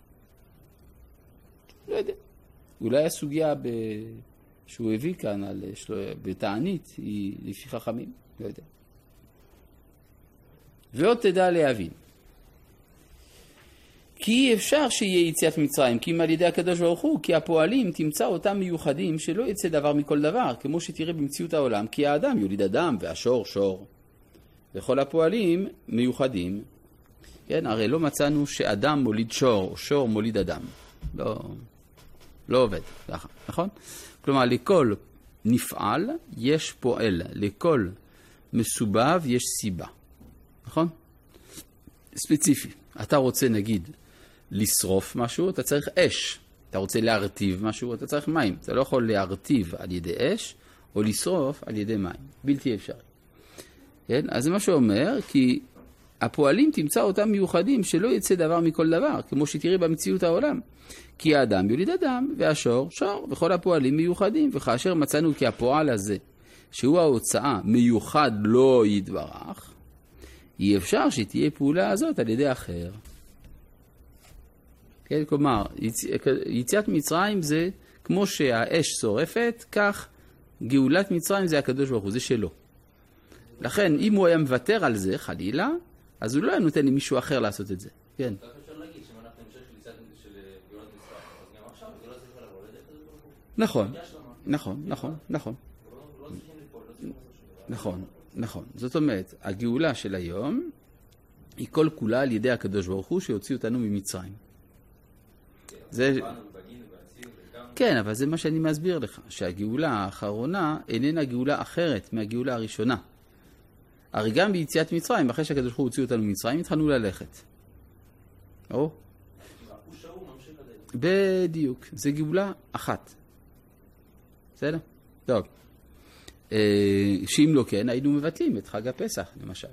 [SPEAKER 1] לא יודע. אולי הסוגיה שהוא הביא כאן בתענית היא לפי חכמים, לא יודע. ועוד תדע להבין. כי אפשר שיהיה יציאת מצרים, כי אם על ידי הקדוש ברוך הוא, כי הפועלים תמצא אותם מיוחדים שלא יצא דבר מכל דבר, כמו שתראה במציאות העולם, כי האדם יוליד אדם והשור שור. וכל הפועלים מיוחדים. כן, הרי לא מצאנו שאדם מוליד שור או שור מוליד אדם. לא עובד ככה, נכון? כלומר, לכל נפעל יש פועל, לכל מסובב יש סיבה. נכון? ספציפי. אתה רוצה נגיד לשרוף משהו, אתה צריך אש. אתה רוצה להרטיב משהו, אתה צריך מים. אתה לא יכול להרטיב על ידי אש או לשרוף על ידי מים. בלתי אפשרי. כן? אז זה מה שאומר, כי הפועלים תמצא אותם מיוחדים שלא יצא דבר מכל דבר, כמו שתראי במציאות העולם. כי האדם יוליד אדם והשור שור, וכל הפועלים מיוחדים. וכאשר מצאנו כי הפועל הזה, שהוא ההוצאה מיוחד לא יתברך, אי אפשר שתהיה פעולה הזאת על ידי אחר. כן, כלומר, יציאת מצרים זה כמו שהאש שורפת, כך גאולת מצרים זה הקדוש ברוך הוא, זה שלו. לכן, אם הוא היה מוותר על זה, חלילה, אז הוא לא היה נותן למישהו אחר לעשות את זה. כן.
[SPEAKER 2] כך אפשר להגיד שמנחנו המשך של יציאת של גאולת מצרים, אז גם עכשיו גאולת זה יכול לבוא לידי הקדוש ברוך הוא.
[SPEAKER 1] נכון, נכון. נכון. זאת אומרת, הגאולה של היום היא כל כולה על ידי הקדוש ברוך הוא שיוציא אותנו ממצרים. כן, אבל זה מה שאני מסביר לך, שהגאולה האחרונה איננה גאולה אחרת מהגאולה הראשונה. הרי גם ביציאת מצרים, אחרי שהקדוש ברוך הוא הוציא אותנו ממצרים, התחלנו ללכת. בדיוק, זה גאולה אחת. בסדר? טוב. שאם לא כן, היינו מבטלים את חג הפסח, למשל.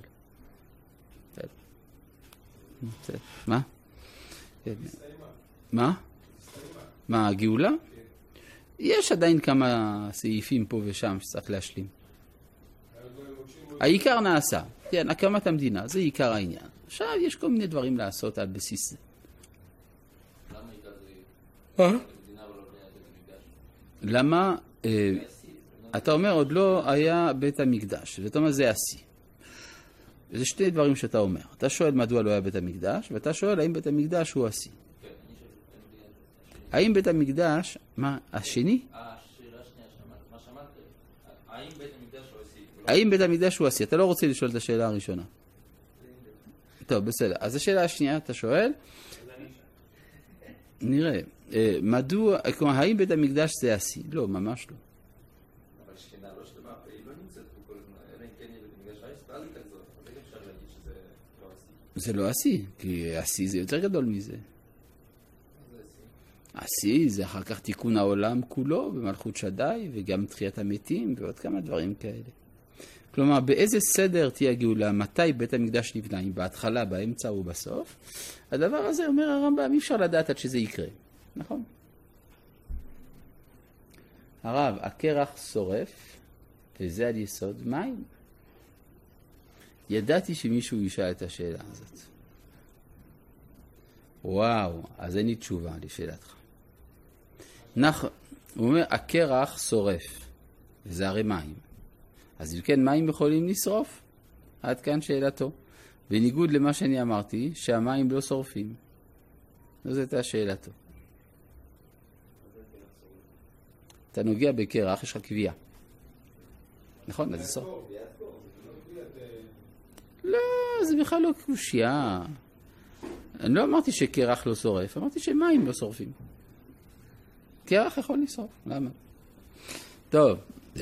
[SPEAKER 1] מה? מה, הגאולה? יש עדיין כמה סעיפים פה ושם שצריך להשלים. העיקר נעשה. כן, הקמת המדינה, זה עיקר העניין. עכשיו יש כל מיני דברים לעשות על בסיס זה.
[SPEAKER 2] למה עיקר זה המדינה ולא בית המקדש?
[SPEAKER 1] למה? אתה אומר, עוד לא היה בית המקדש, ואתה אומר, זה עשי. זה שתי דברים שאתה אומר. אתה שואל מדוע לא היה בית המקדש, ואתה שואל האם בית המקדש הוא עשי. האם בית המקדש, מה, השני?
[SPEAKER 2] השאלה השנייה, מה שמעת? האם בית המקדש הוא עשי?
[SPEAKER 1] האם בית המקדש הוא עשי? אתה לא רוצה לשאול את השאלה הראשונה. טוב, בסדר. אז השאלה השנייה, אתה שואל? נראה. מדוע, כלומר, האם בית המקדש זה עשי? לא, ממש לא.
[SPEAKER 2] אבל שכנה לא שלמה, היא לא נמצאת פה כל הזמן. אלא אם כן יהיה בית המקדש עשי, ואז היא תחזור. אז איך אפשר להגיד שזה לא עשי?
[SPEAKER 1] זה לא עשי, כי עשי זה יותר גדול מזה. עשי זה אחר כך תיקון העולם כולו במלכות שדי וגם תחיית המתים ועוד כמה דברים כאלה. כלומר, באיזה סדר תהיה הגאולה? מתי בית המקדש נבנה? אם בהתחלה, באמצע או בסוף? הדבר הזה אומר הרמב"ם, אי אפשר לדעת עד שזה יקרה. נכון? הרב, הקרח שורף, וזה על יסוד מים. ידעתי שמישהו ישאל את השאלה הזאת. וואו, אז אין לי תשובה לשאלתך. נכון, הוא אומר, הקרח שורף, וזה הרי מים. אז אם כן, מים יכולים לשרוף? עד כאן שאלתו. בניגוד למה שאני אמרתי, שהמים לא שורפים. זאת הייתה שאלתו. אתה נוגע בקרח, יש לך קביעה. נכון? אז זה שורף. לא, זה בכלל לא קושייה. אני לא אמרתי שקרח לא שורף, אמרתי שמים לא שורפים. קרח יכול לשרוף, למה? טוב,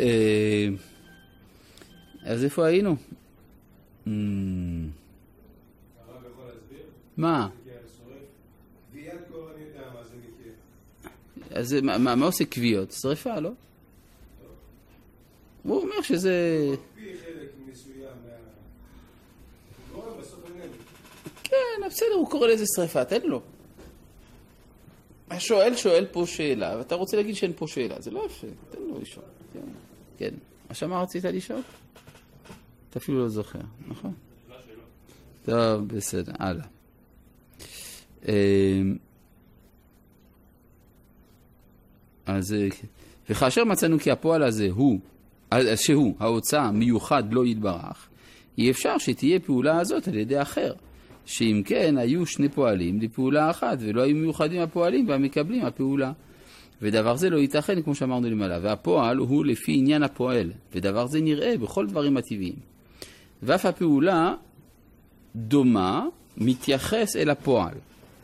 [SPEAKER 1] אז איפה היינו?
[SPEAKER 3] הרב יכול להסביר?
[SPEAKER 1] מה?
[SPEAKER 3] קביעת קור אני יודע מה זה מקרה.
[SPEAKER 1] אז מה עושה קביעות? שריפה, לא? הוא אומר שזה...
[SPEAKER 3] קפיא חלק מסוים הוא קורא בסוף איננו.
[SPEAKER 1] כן, בסדר, הוא קורא לזה שריפה, תן לו. השואל שואל פה שאלה, ואתה רוצה להגיד שאין פה שאלה, זה לא יפה, תן לו לשאול. כן, מה שמה רצית לשאול? אתה אפילו לא זוכר, נכון? טוב, בסדר, הלאה. אז, וכאשר מצאנו כי הפועל הזה שהוא ההוצאה מיוחד לא יתברך, אי אפשר שתהיה פעולה הזאת על ידי אחר, שאם כן היו שני פועלים לפעולה אחת, ולא היו מיוחדים הפועלים והמקבלים הפעולה. ודבר זה לא ייתכן כמו שאמרנו למעלה, והפועל הוא לפי עניין הפועל, ודבר זה נראה בכל דברים הטבעיים. ואף הפעולה דומה מתייחס אל הפועל.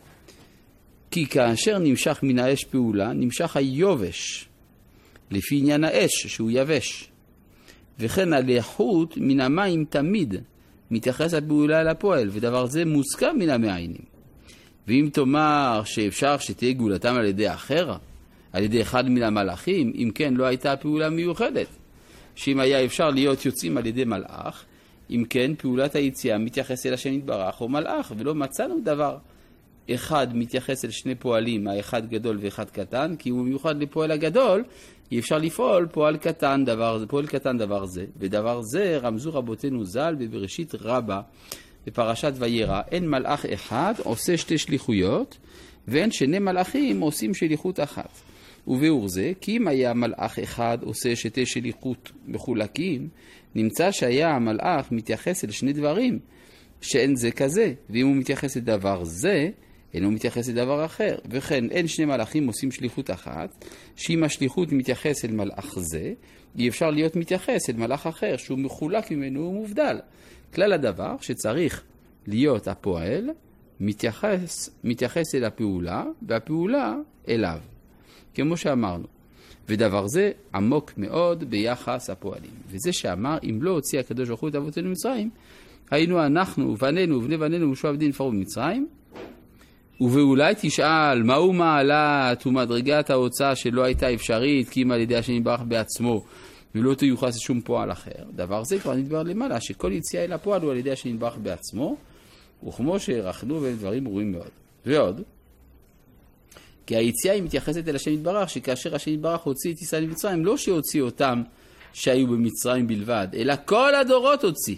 [SPEAKER 1] כי כאשר נמשך מן האש פעולה, נמשך היובש, לפי עניין האש שהוא יבש. וכן הלחות מן המים תמיד מתייחס הפעולה אל הפועל, ודבר זה מוסכם מן המעיינים. ואם תאמר שאפשר שתהיה גאולתם על ידי אחר, על ידי אחד מן המלאכים, אם כן לא הייתה פעולה מיוחדת. שאם היה אפשר להיות יוצאים על ידי מלאך, אם כן פעולת היציאה מתייחס אל השם יתברך או מלאך, ולא מצאנו דבר אחד מתייחס אל שני פועלים, האחד גדול ואחד קטן, כי הוא מיוחד לפועל הגדול, אי אפשר לפעול פועל קטן דבר זה, ודבר זה רמזו רבותינו ז"ל בבראשית רבה, בפרשת וירא, אין מלאך אחד עושה שתי שליחויות, ואין שני מלאכים עושים שליחות אחת. וביאור זה, כי אם היה מלאך אחד עושה שתי שליחות מחולקים, נמצא שהיה המלאך מתייחס אל שני דברים, שאין זה כזה, ואם הוא מתייחס לדבר זה, אינו מתייחס לדבר אחר. וכן, אין שני מלאכים עושים שליחות אחת, שאם השליחות מתייחס אל מלאך זה, אי אפשר להיות מתייחס אל מלאך אחר, שהוא מחולק ממנו ומובדל. כלל הדבר שצריך להיות הפועל, מתייחס אל הפעולה, והפעולה אליו. כמו שאמרנו. ודבר זה עמוק מאוד ביחס הפועלים. וזה שאמר, אם לא הוציא הקדוש ברוך הוא את אבותינו ממצרים, היינו אנחנו ובנינו ובני בנינו משוע עבדים נפרעו במצרים, ואולי תשאל, מהו מעלת ומדרגת ההוצאה שלא הייתה אפשרית, כי אם על ידי השם יתברך בעצמו, ולא תיוחס לשום פועל אחר. דבר זה כבר נדבר למעלה, שכל יציאה אל הפועל הוא על ידי השם יתברך בעצמו, וכמו שהרחנו בין דברים ברורים מאוד. ועוד, כי היציאה היא מתייחסת אל השם יתברך, שכאשר השם יתברך הוציא את ישראל ממצרים, לא שהוציא אותם שהיו במצרים בלבד, אלא כל הדורות הוציא.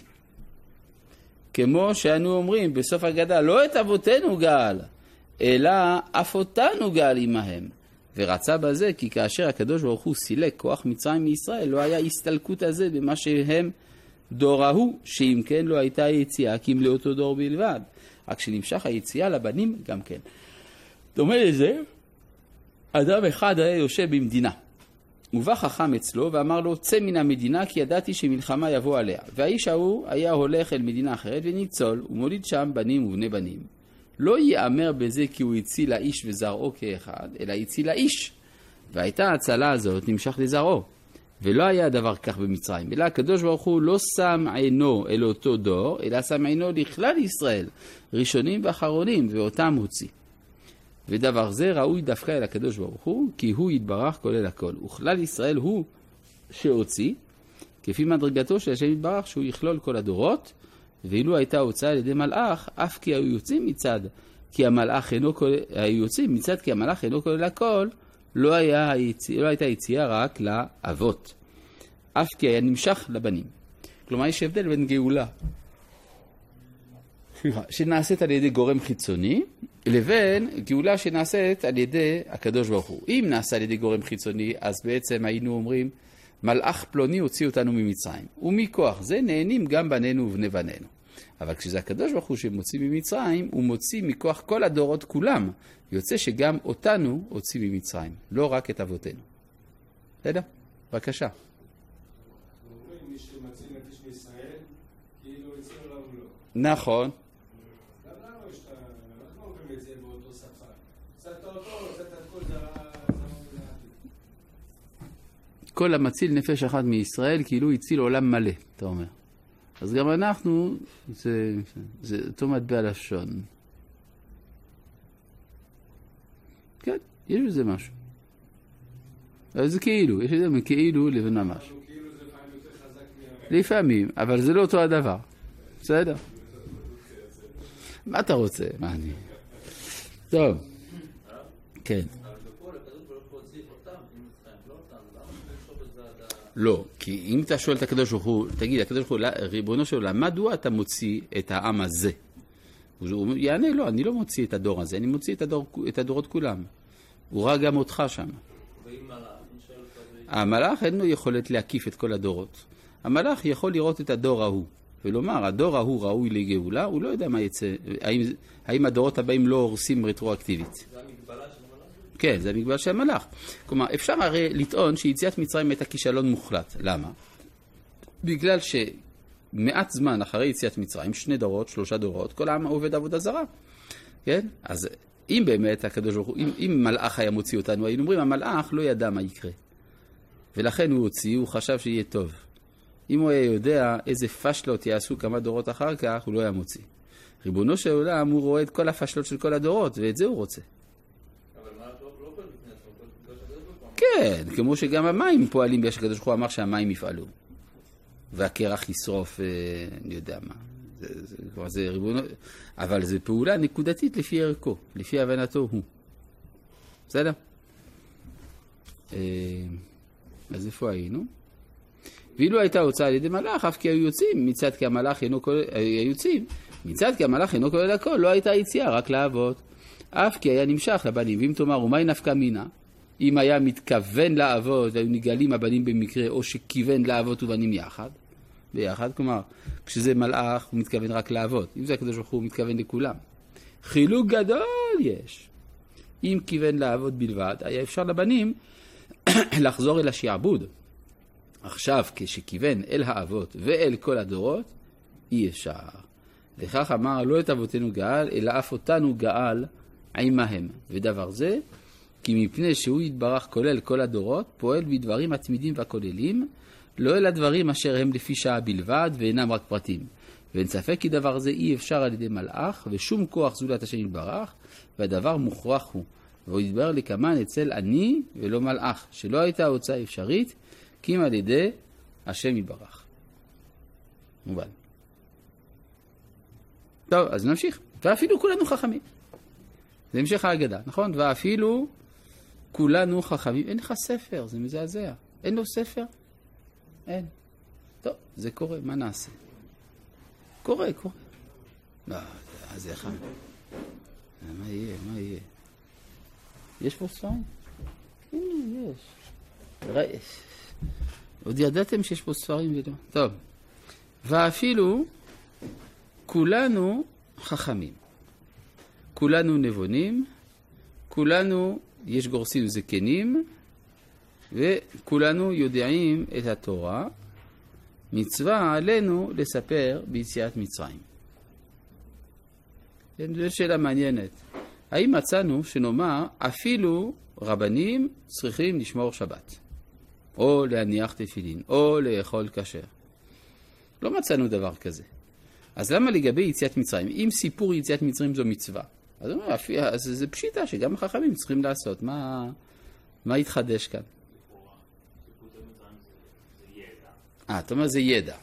[SPEAKER 1] כמו שאנו אומרים בסוף הגדה, לא את אבותינו גאל, אלא אף אותנו גאל עמהם. ורצה בזה, כי כאשר הקדוש ברוך הוא סילק כוח מצרים מישראל, לא היה הסתלקות הזה במה שהם דור ההוא, שאם כן לא הייתה יציאה, כי אם לאותו דור בלבד. רק שנמשך היציאה לבנים גם כן. דומה לזה, אדם אחד היה יושב במדינה. ובא חכם אצלו ואמר לו, צא מן המדינה כי ידעתי שמלחמה יבוא עליה. והאיש ההוא היה הולך אל מדינה אחרת וניצול, ומוליד שם בנים ובני בנים. לא יאמר בזה כי הוא הציל האיש וזרעו כאחד, אלא הציל האיש. והייתה ההצלה הזאת נמשך לזרעו. ולא היה דבר כך במצרים, אלא הקדוש ברוך הוא לא שם עינו אל אותו דור, אלא שם עינו לכלל ישראל, ראשונים ואחרונים, ואותם הוציא. ודבר זה ראוי דווקא אל הקדוש ברוך הוא, כי הוא יתברך כולל הכל. וכלל ישראל הוא שהוציא, כפי מדרגתו של השם יתברך, שהוא יכלול כל הדורות, ואילו הייתה הוצאה על ידי מלאך, אף כי היו יוצאים מצד, כי המלאך אינו כולל הכל, לא הייתה יציאה רק לאבות, אף כי היה נמשך לבנים. כלומר, יש הבדל בין גאולה שנעשית על ידי גורם חיצוני, לבין גאולה שנעשית על ידי הקדוש ברוך הוא. אם נעשה על ידי גורם חיצוני, אז בעצם היינו אומרים, מלאך פלוני הוציא אותנו ממצרים. ומכוח זה נהנים גם בנינו ובני בנינו. אבל כשזה הקדוש ברוך הוא שמוציא ממצרים, הוא מוציא מכוח כל הדורות כולם. יוצא שגם אותנו הוציא ממצרים, לא רק את אבותינו. בסדר? בבקשה.
[SPEAKER 3] אומרים, מי שמציל נפש מישראל, כאילו יצא עולם לא.
[SPEAKER 1] נכון.
[SPEAKER 3] גם לנו יש את ה... אנחנו אומרים את זה באותו שפה. קצת אותו, קצת הכל זרה ולעתיד.
[SPEAKER 1] כל המציל נפש אחת מישראל, כאילו הציל עולם מלא, אתה אומר. אז גם אנחנו, זה אותו מטבע לשון. כן, יש בזה משהו. אבל זה כאילו, יש את זה מכאילו לבין ממש.
[SPEAKER 3] כאילו זה לפעמים יותר חזק
[SPEAKER 1] לפעמים, אבל זה לא אותו הדבר. בסדר? מה אתה רוצה? מה אני? טוב. כן.
[SPEAKER 2] אבל בפועל הקדוש ברוך הוא הוציא אותם ממצרים, לא אותם. למה זה לשאול את זה
[SPEAKER 1] לא, כי אם אתה שואל את הקדוש ברוך הוא, תגיד, הקדוש ברוך הוא, ריבונו של עולם, מדוע אתה מוציא את העם הזה? הוא יענה, לא, אני לא מוציא את הדור הזה, אני מוציא את הדורות כולם. הוא ראה גם אותך שם. המלאך אין לו יכולת להקיף את כל הדורות. המלאך יכול לראות את הדור ההוא, ולומר, הדור ההוא ראוי לגאולה, הוא לא יודע מה יצא, האם הדורות הבאים לא הורסים רטרואקטיבית. זה המגבלה של המלאך? כן, זה המגבלה של המלאך. כלומר, אפשר הרי לטעון שיציאת מצרים הייתה כישלון מוחלט. למה? בגלל שמעט זמן אחרי יציאת מצרים, 2 דורות, 3 דורות, כל העם עובד עבודה זרה. כן? אז אם באמת הקדוש ברוך הוא, אם מלאך היה מוציא אותנו, היינו אומרים, המלאך לא ידע מה יקרה. ולכן הוא הוציא, הוא חשב שיהיה טוב. אם הוא היה יודע איזה פשלות יעשו כמה דורות אחר כך, הוא לא היה מוציא. ריבונו של עולם, הוא רואה את כל הפשלות של כל הדורות, ואת זה הוא רוצה.
[SPEAKER 2] אבל מה לא פועל בפני עצמו?
[SPEAKER 1] כן, כמו שגם המים פועלים, יש הקדוש ברוך הוא אמר שהמים יפעלו. והקרח ישרוף, אני יודע מה. זה ריבונו, אבל זה פעולה נקודתית לפי ערכו, לפי הבנתו הוא. בסדר? אז איפה היינו? ואילו הייתה הוצאה על ידי מלאך, אף כי היו יוצאים, מצד כי המלאך אינו כולל הכל, לא הייתה יציאה, רק לאבות. אף כי היה נמשך לבנים. ואם תאמר, ומאי נפקא מינה? אם היה מתכוון לאבות, והיו נגלים הבנים במקרה, או שכיוון לאבות ובנים ביחד, כלומר, כשזה מלאך, הוא מתכוון רק לאבות. אם זה הקדוש ברוך הוא מתכוון לכולם. חילוק גדול יש. אם כיוון לאבות בלבד, היה אפשר לבנים לחזור אל השעבוד. עכשיו, כשכיוון אל האבות ואל כל הדורות, אי אפשר. וכך אמר, לא את אבותינו גאל, אלא אף אותנו גאל עימהם. ודבר זה, כי מפני שהוא יתברך כולל כל הדורות, פועל בדברים התמידים והכוללים, לא אל הדברים אשר הם לפי שעה בלבד, ואינם רק פרטים. ואין ספק כי דבר זה אי אפשר על ידי מלאך, ושום כוח זולת השם יתברך, והדבר מוכרח הוא. והוא יתבר לכמן אצל אני ולא מלאך, שלא הייתה הוצאה אפשרית, כי אם על ידי השם יתברך. מובן. טוב, אז נמשיך. ואפילו כולנו חכמים. זה המשך ההגדה, נכון? ואפילו כולנו חכמים. אין לך ספר, זה מזעזע. אין לו ספר? אין. טוב, זה קורה, מה נעשה? קורה. לא, זה אחד. מה יהיה? יש פה ספרים? הנה, יש. עוד ידעתם שיש פה ספרים ולא. טוב. ואפילו כולנו חכמים. כולנו נבונים. כולנו יש גורסים זקנים. וכולנו יודעים את התורה. מצווה עלינו לספר ביציאת מצרים. זו שאלה מעניינת. האם מצאנו שנאמר אפילו רבנים צריכים לשמור שבת, או להניח תפילין, או לאכול כשר? לא מצאנו דבר כזה. אז למה לגבי יציאת מצרים? אם סיפור יציאת מצרים זו מצווה, אז זה פשיטה שגם החכמים צריכים לעשות. מה יתחדש כאן? אתה אומר זה ידע.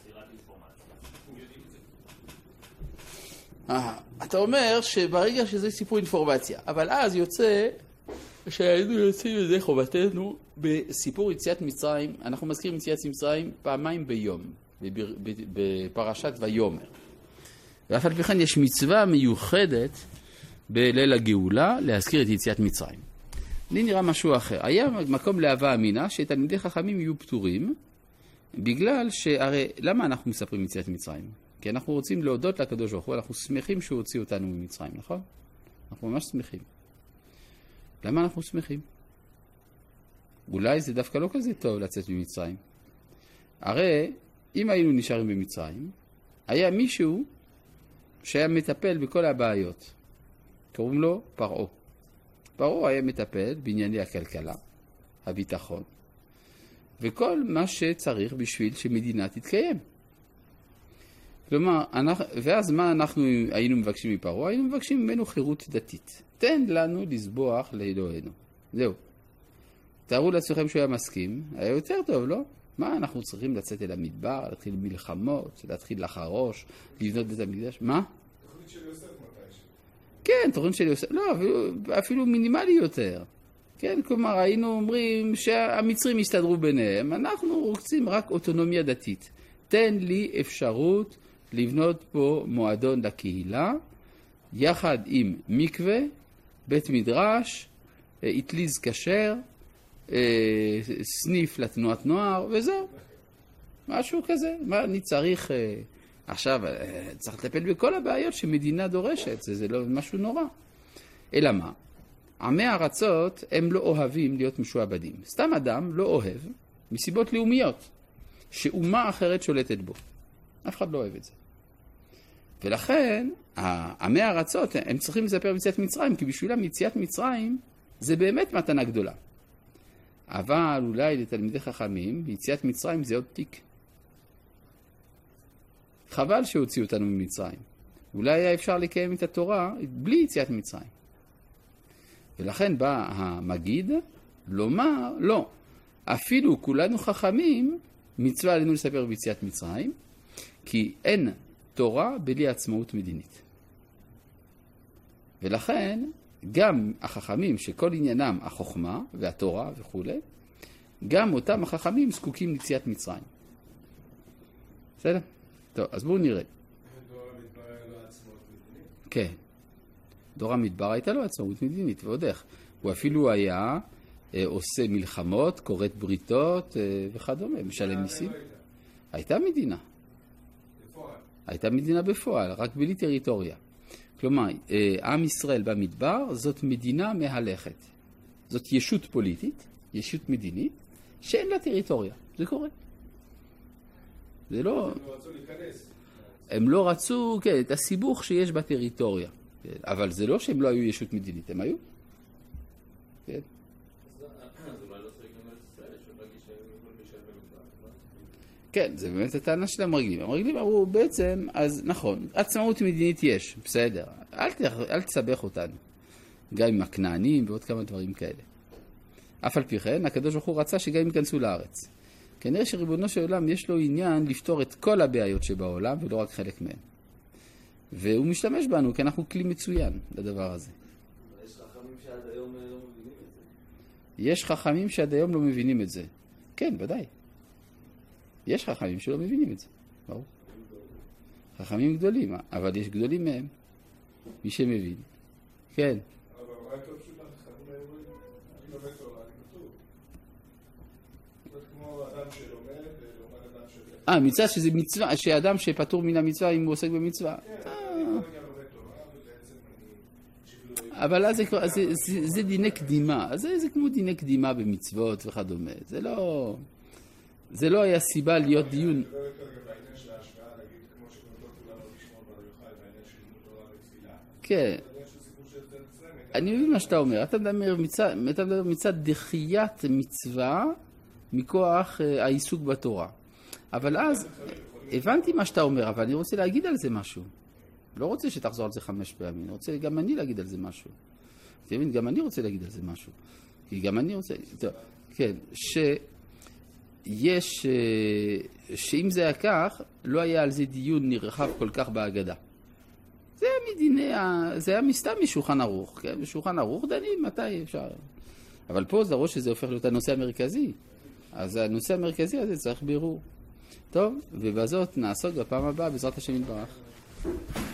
[SPEAKER 1] אתה אומר שברגע שזה סיפור אינפורמציה, אבל אז יוצא שהיינו יוצאים לזה חובתנו בסיפור יציאת מצרים. אנחנו מזכירים יציאת מצרים פעמיים ביום, בפרשת ויאמר. ואף על פי כן יש מצווה מיוחדת בליל הגאולה להזכיר את יציאת מצרים. לי נראה משהו אחר. היה מקום להווה אמינה שתלמידי חכמים יהיו פטורים, בגלל שהרי למה אנחנו מספרים יציאת מצרים? כי אנחנו רוצים להודות לקדוש ברוך הוא, אנחנו שמחים שהוא הוציא אותנו ממצרים, נכון? אנחנו ממש שמחים. למה אנחנו שמחים? אולי זה דווקא לא כזה טוב לצאת ממצרים. הרי אם היינו נשארים במצרים, היה מישהו שהיה מטפל בכל הבעיות. קוראים לו פרעה. פרעה היה מטפל בענייני הכלכלה, הביטחון, וכל מה שצריך בשביל שמדינה תתקיים. כלומר, ואז מה אנחנו היינו מבקשים מפרעה? היינו מבקשים ממנו חירות דתית. תן לנו לסבוח לאלוהינו. זהו. תארו לעצמכם שהוא היה מסכים, היה יותר טוב, לא? מה, אנחנו צריכים לצאת אל המדבר, להתחיל מלחמות, להתחיל לחרוש, לבנות בית המקדש? מה?
[SPEAKER 3] תוכנית של יוסף מתישהו.
[SPEAKER 1] כן, תוכנית של יוסף. לא, אפילו מינימלי יותר. כן, כלומר, היינו אומרים שהמצרים יסתדרו ביניהם, אנחנו רוצים רק אוטונומיה דתית. תן לי אפשרות לבנות פה מועדון לקהילה, יחד עם מקווה, בית מדרש, אטליז כשר, סניף לתנועת נוער, וזהו. משהו כזה. מה אני צריך... עכשיו, צריך לטפל בכל הבעיות שמדינה דורשת, זה לא משהו נורא. אלא מה? עמי הארצות הם לא אוהבים להיות משועבדים. סתם אדם לא אוהב מסיבות לאומיות, שאומה אחרת שולטת בו. אף אחד לא אוהב את זה. ולכן, עמי הארצות הם צריכים לספר ביציאת מצרים, כי בשבילם יציאת מצרים זה באמת מתנה גדולה. אבל אולי לתלמידי חכמים, יציאת מצרים זה עוד תיק. חבל שהוציאו אותנו ממצרים. אולי היה אפשר לקיים את התורה בלי יציאת מצרים. ולכן בא המגיד לומר, לא, אפילו כולנו חכמים, מצווה עלינו לספר ביציאת מצרים, כי אין תורה בלי עצמאות מדינית. ולכן גם החכמים שכל עניינם החוכמה והתורה וכו', גם אותם החכמים זקוקים ליציאת מצרים. בסדר? טוב, אז בואו נראה.
[SPEAKER 3] דור המדבר היה לו עצמאות מדינית?
[SPEAKER 1] כן. דור המדבר הייתה לו עצמאות מדינית, ועוד איך. הוא אפילו היה עושה מלחמות, קוראת בריתות וכדומה, משלם מיסים. הייתה מדינה.
[SPEAKER 3] בפועל.
[SPEAKER 1] הייתה מדינה בפועל, רק בלי טריטוריה. כלומר, עם ישראל במדבר זאת מדינה מהלכת. זאת ישות פוליטית, ישות מדינית, שאין לה טריטוריה. זה קורה. זה לא...
[SPEAKER 3] הם לא רצו להיכנס.
[SPEAKER 1] הם לא רצו, כן, את הסיבוך שיש בטריטוריה. אבל זה לא שהם לא היו ישות מדינית, הם היו. כן.
[SPEAKER 2] אז אולי לא צריך גם על ישראל, יש עוד להגיש שהם יכולים להישאר במדבר.
[SPEAKER 1] כן, זה באמת הטענה של המרגלים. המרגלים אמרו בעצם, אז נכון, עצמאות מדינית יש, בסדר. אל תסבך אותנו. גם עם הכנענים ועוד כמה דברים כאלה. אף על פי כן, הקדוש ברוך הוא רצה שגם ייכנסו לארץ. כנראה שריבונו של עולם יש לו עניין לפתור את כל הבעיות שבעולם ולא רק חלק מהן. והוא משתמש בנו כי אנחנו כלי מצוין לדבר הזה.
[SPEAKER 2] יש חכמים שעד היום לא מבינים את זה.
[SPEAKER 1] יש חכמים שעד היום לא מבינים את זה. כן, ודאי. יש חכמים שלא מבינים את זה. ברור. חכמים גדולים, אבל יש גדולים מהם. מי שמבין. כן.
[SPEAKER 3] אבל מה יותר פשוט לחכמים האלה? אני לומד תורה, אני כתוב. זה כמו אדם שלומד, לעומת אדם שלומד.
[SPEAKER 1] מצווה שזה מצווה, שאדם שפטור מן המצווה אם הוא עוסק במצווה.
[SPEAKER 3] כן, אני כרגע לומד תורה, ובעצם אני...
[SPEAKER 1] אבל אז זה דיני קדימה. אז זה כמו דיני קדימה במצוות וכדומה. זה לא היה סיבה להיות דיון.
[SPEAKER 3] אני מדבר יותר גם בעניין של ההשוואה, להגיד, כמו שכתוב כולנו לשמור בר יוחאי, בעניין של לימוד תורה ותפילה.
[SPEAKER 1] כן.
[SPEAKER 3] בעניין של סיפור של יציאת מצרים.
[SPEAKER 1] אני מבין מה שאתה אומר. אתה מדבר מצד דחיית מצווה מכוח העיסוק בתורה. אבל אז הבנתי מה שאתה אומר, אבל אני רוצה להגיד על זה משהו. לא רוצה שתחזור על זה 5 פעמים. אני רוצה גם אני להגיד על זה משהו. אתה מבין? גם אני רוצה להגיד על זה משהו. כי גם אני רוצה... טוב, כן, שאם זה היה כך, לא היה על זה דיון נרחב כל כך בהגדה. זה היה מסתם משולחן ערוך. כן? בשולחן ערוך דנים מתי אפשר. אבל פה זה ראש שזה הופך להיות הנושא המרכזי. אז הנושא המרכזי הזה צריך בירור. טוב, ובזאת נעסוק בפעם הבאה בעזרת השם יתברך.